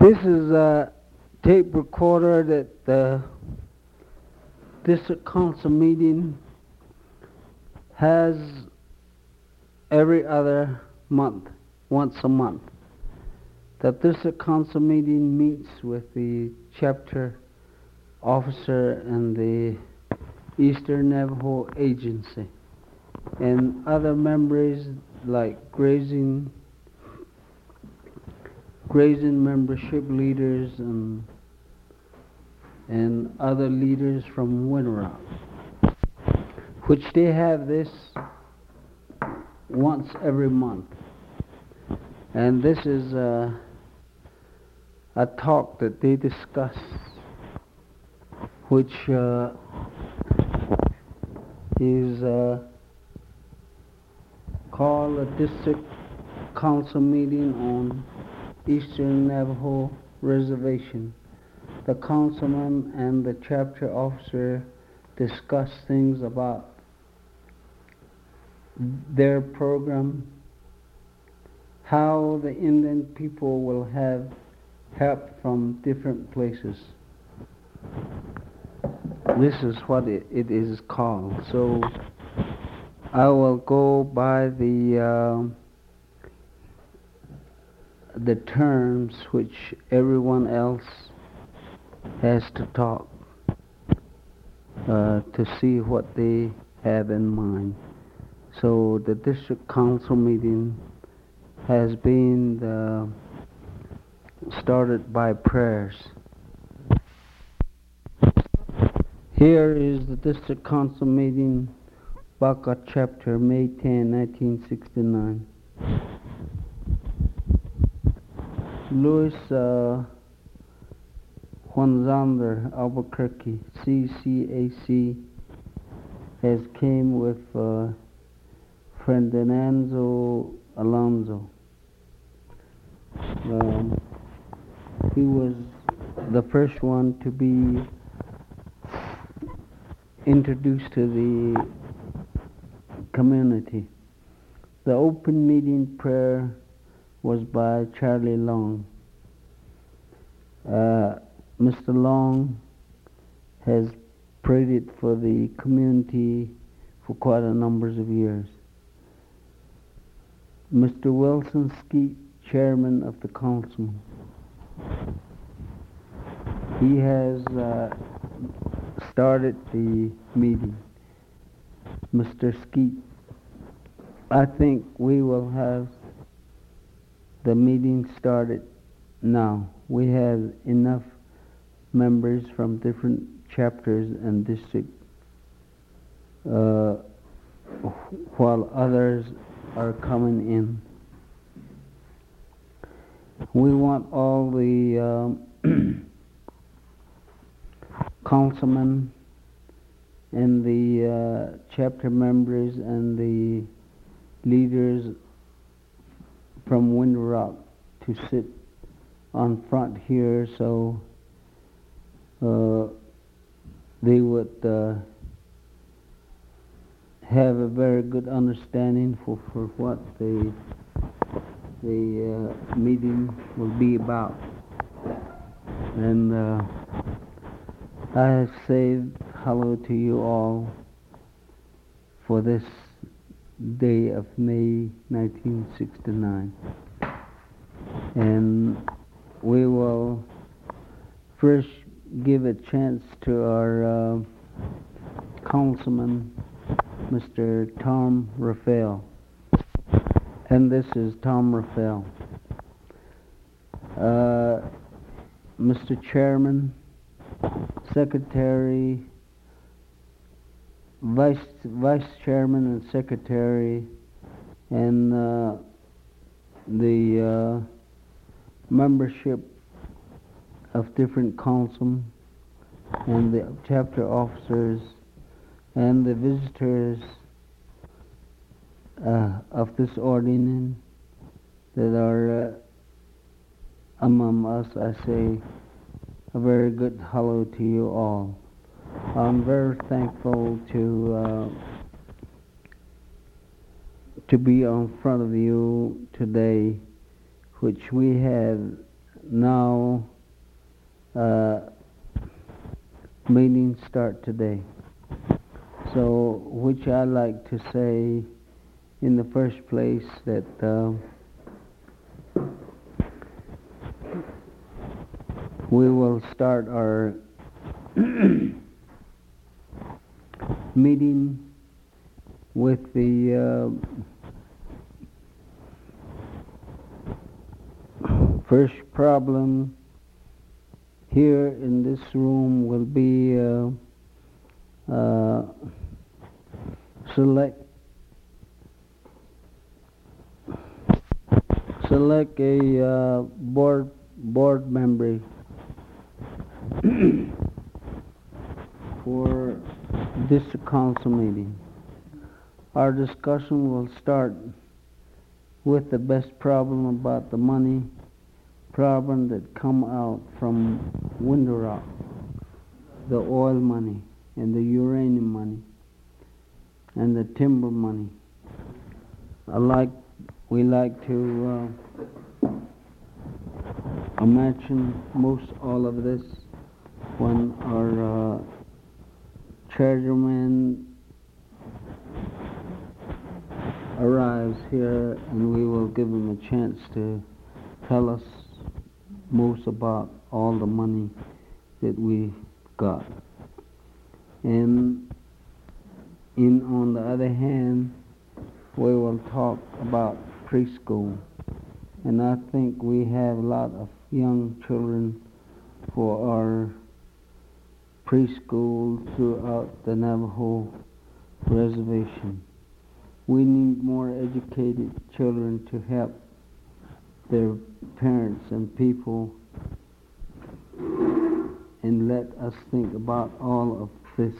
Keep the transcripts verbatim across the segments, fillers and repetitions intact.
This is a tape recorder that the district council meeting has every other month, once a month. The district council meeting meets with the chapter officer and the Eastern Navajo Agency and other members like grazing grazing membership leaders and and other leaders from Winter Rock, which they have this once every month. And this is a, a talk that they discuss, which uh, is uh, called a district council meeting on Eastern Navajo Reservation. The councilman and the chapter officer discuss things about their program, how the Indian people will have help from different places. This is what it, it is called. So I will go by the uh, the terms which everyone else has to talk uh, to see what they have in mind. So the district council meeting has been uh, started by prayers. Here is the district council meeting, Baka chapter, May tenth, nineteen sixty-nine. Louis uh, Juan Zander, Albuquerque, C C A C, has came with uh, Ferdinando Alonso. Um, he was the first one to be introduced to the community. The open meeting prayer was by Charlie Long. Uh, Mister Long has prayed it for the community for quite a number of years. Mister Wilson Skeet, chairman of the council, he has uh, started the meeting. Mister Skeet, I think we will have the meeting started now. We have enough members from different chapters and districts, uh, while others are coming in. We want all the um, councilmen and the uh, chapter members and the leaders from Winter Rock to sit on front here, so uh, they would uh, have a very good understanding for, for what the the uh, meeting will be about. And uh, I have said hello to you all for this day of May nineteen sixty-nine. And we will first give a chance to our uh, councilman, Mister Tom Raphael. And this is Tom Raphael. Uh, Mister Chairman, Secretary, Vice Vice Chairman and Secretary, and uh, the uh, membership of different council, and the chapter officers, and the visitors uh, of this ordinance that are uh, among us, I say a very good hello to you all. I'm very thankful to uh, to be on front of you today, which we have now uh, meetings start today. So, which I like to say in the first place that uh, we will start our meeting with the uh, first problem here in this room will be uh, uh, select select a uh, board board member for this council meeting. Our discussion will start with the best problem about the money problem that come out from Window Rock, the oil money and the uranium money and the timber money. I like we like to uh, imagine most all of this when our uh, chairman arrives here, and we will give him a chance to tell us most about all the money that we got. And in on the other hand, we will talk about preschool. And I think we have a lot of young children for our preschool throughout the Navajo reservation. We need more educated children to help their parents and people and let us think about all of this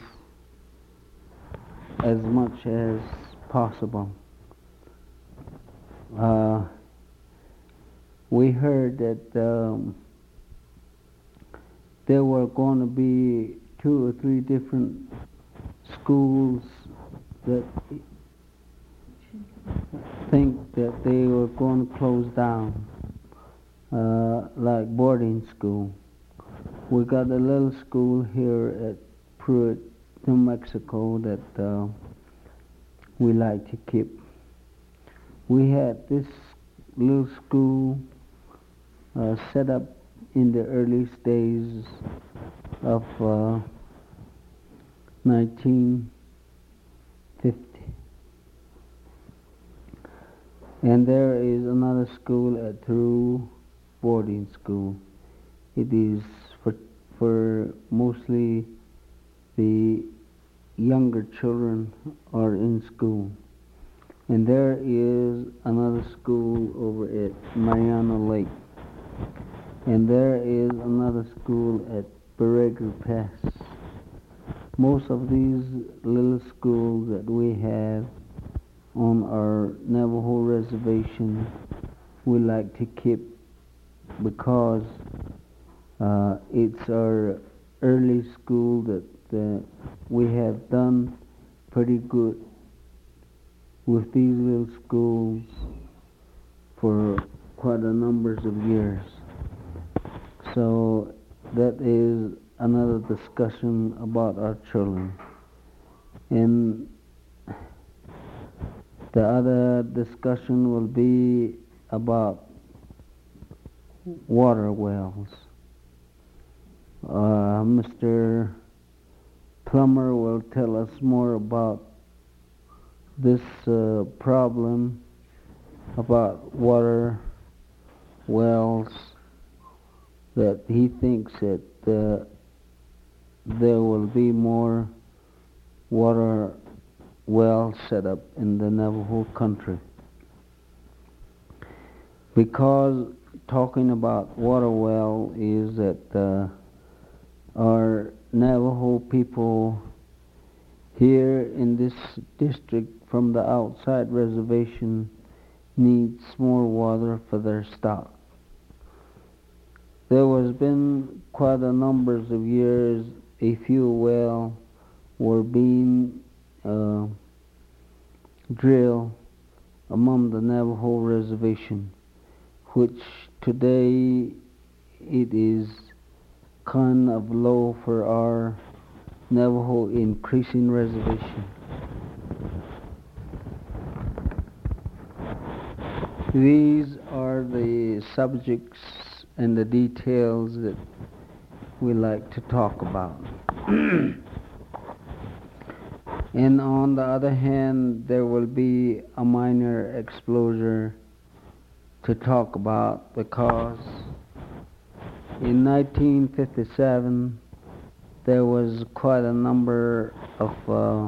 as much as possible. Uh, we heard that um, there were going to be two or three different schools that think that they were going to close down, uh, like boarding school. We got a little school here at Pruitt, New Mexico that uh, we like to keep. We had this little school uh, set up in the earliest days of uh, nineteen fifty. And there is another school at Thoreau boarding school. It is for for mostly the younger children are in school. And there is another school over at Mariana Lake. And there is another school at Borrego Pass. Most of these little schools that we have on our Navajo reservation we like to keep because uh, it's our early school that uh, we have done pretty good with these little schools for quite a numbers of years. So that is another discussion about our children. And the other discussion will be about water wells. Uh, Mister Plummer will tell us more about this uh, problem about water wells, that he thinks that uh, there will be more water wells set up in the Navajo country. Because talking about water well is that uh, our Navajo people here in this district from the outside reservation needs more water for their stock. There has been quite a numbers of years a few wells were being uh, drilled among the Navajo reservation, which today it is kind of low for our Navajo increasing reservation. These are the subjects and the details that we like to talk about. And on the other hand, there will be a minor exposure to talk about, because in nineteen fifty-seven there was quite a number of uh,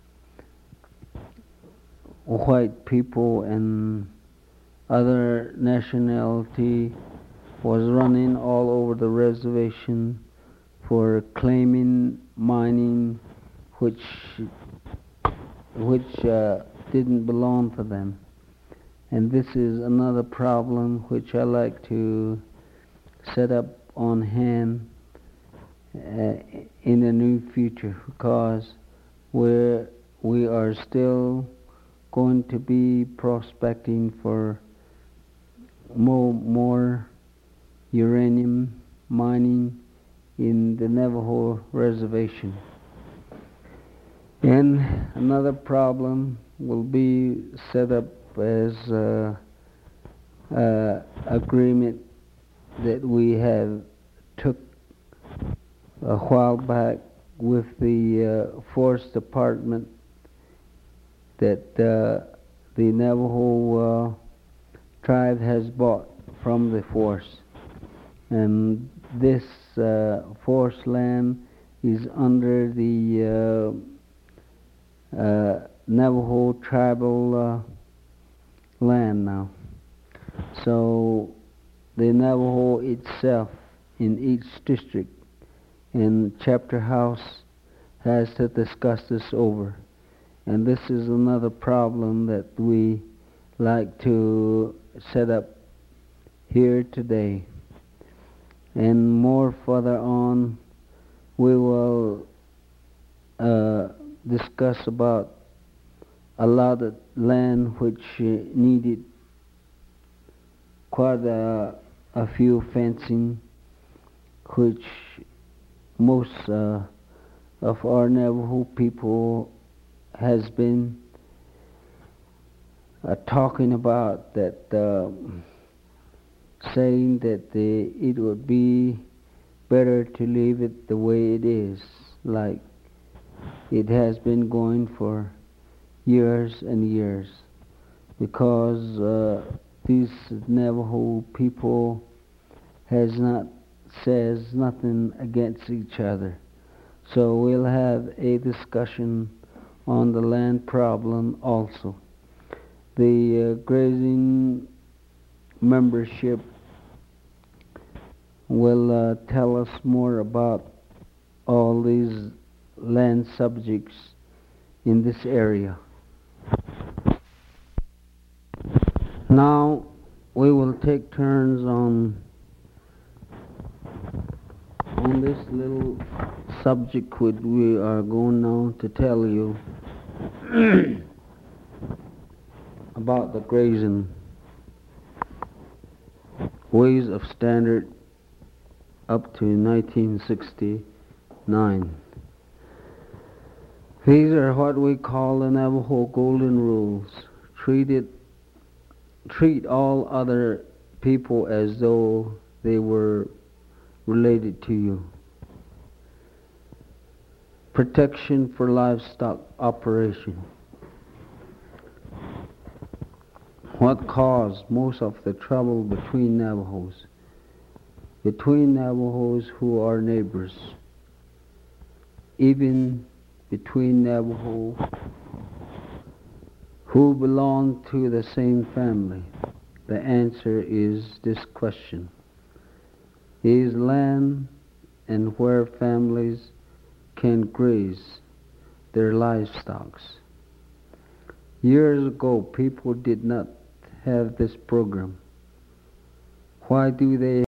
white people and other nationality was running all over the reservation for claiming mining which which uh, didn't belong to them. And this is another problem which I like to set up on hand uh, in the near future, because we're, we are still going to be prospecting for more, more uranium mining in the Navajo reservation. And another problem will be set up as uh, uh, agreement that we have took a while back with the uh, Forest Department, that uh, the Navajo uh, tribe has bought from the forest. And this uh, forest land is under the uh, uh, Navajo tribal uh, land now. So the Navajo itself in each district and chapter house has to discuss this over. And this is another problem that we like to set up here today. And more further on, we will uh, discuss about a lot of land which uh, needed quite a, a few fencing, which most uh, of our Navajo people has been uh, talking about, that uh, saying that the, it would be better to leave it the way it is, like it has been going for years and years, because uh, these Navajo people has not says nothing against each other. So we'll have a discussion on the land problem also. The uh, grazing membership will uh, tell us more about all these land subjects in this area. Now we will take turns on on this little subject which we are going now to tell you about the grazing ways of standard up to nineteen sixty-nine. These are what we call the Navajo Golden Rules. Treat it, treat all other people as though they were related to you. Protection for livestock operation. What caused most of the trouble between Navajos? Between Navajos who are neighbors, even between Navajo who belong to the same family. The answer is this question: is land and where families can graze their livestock. Years ago, people did not have this program. Why do they